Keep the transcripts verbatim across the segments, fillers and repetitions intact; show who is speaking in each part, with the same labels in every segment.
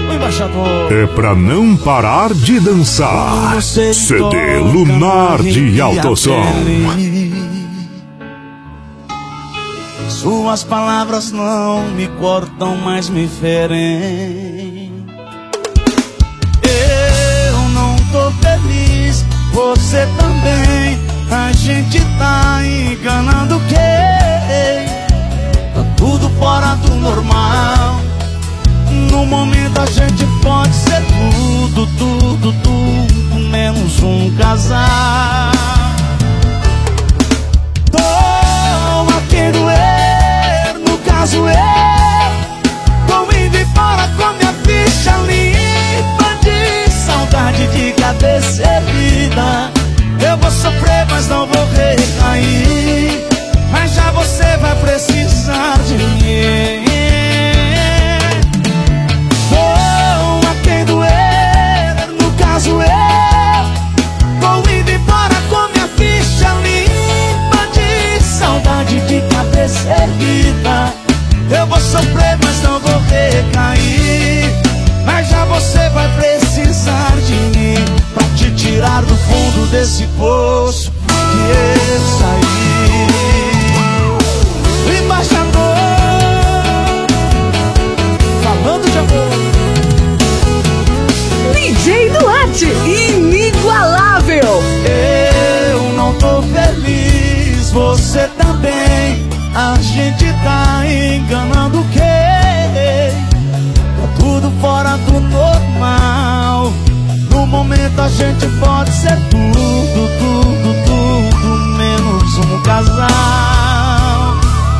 Speaker 1: o embaixador.
Speaker 2: É pra não parar de dançar. C D Lunar de Alto Som.
Speaker 1: Suas palavras não me cortam, mas me ferem. Eu não tô feliz, você também. A gente tá enganando quem? Tá tudo fora do normal. No momento a gente pode ser tudo, tudo, tudo, menos um casal. Tô a quem doer, no caso eu tô indo embora com minha ficha limpa de saudade de cabeça erguida. Eu vou sofrer, mas não vou recair. Mas já você vai precisar de mim. Tô a quem doer, no caso eu tô indo embora com minha ficha limpa de saudade de cabeça erguida. Eu vou sofrer, mas não vou recair. Mas já você vai precisar de mim pra te tirar do fundo desse poço que eu saí. O embaixador falando de amor.
Speaker 3: D J Duarte, inigualável.
Speaker 1: Eu não tô feliz, você também. A gente tá enganando quem? Tá tudo fora do normal. No momento a gente pode ser tudo, tudo, tudo, menos um casal.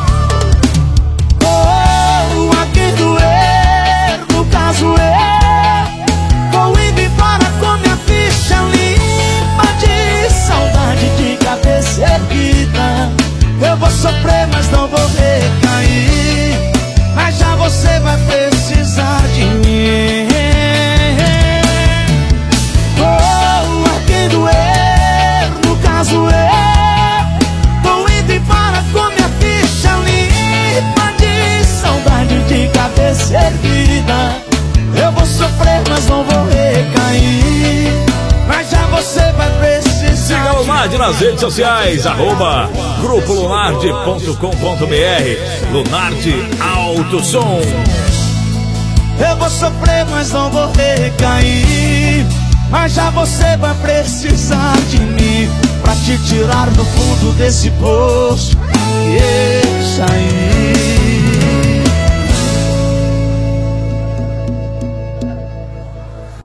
Speaker 1: Oh, a quem doer, no caso eu tô indo embora com minha ficha limpa de saudade de cabeça erguida. Eu vou sofrer, mas não vou recair. Mas já você vai precisar de mim. Oh, a quem doer, no caso eu tô indo embora com minha ficha limpa de saudade de cabeça erguida. Eu vou sofrer, mas não vou recair. Mas já você vai precisar.
Speaker 4: Siga o Lunardi nas redes sociais, arroba grupo lunardi ponto com ponto br. Lunardi Alto Som.
Speaker 1: Eu vou sofrer, mas não vou recair. Mas já você vai precisar de mim pra te tirar do fundo desse poço que eu saí.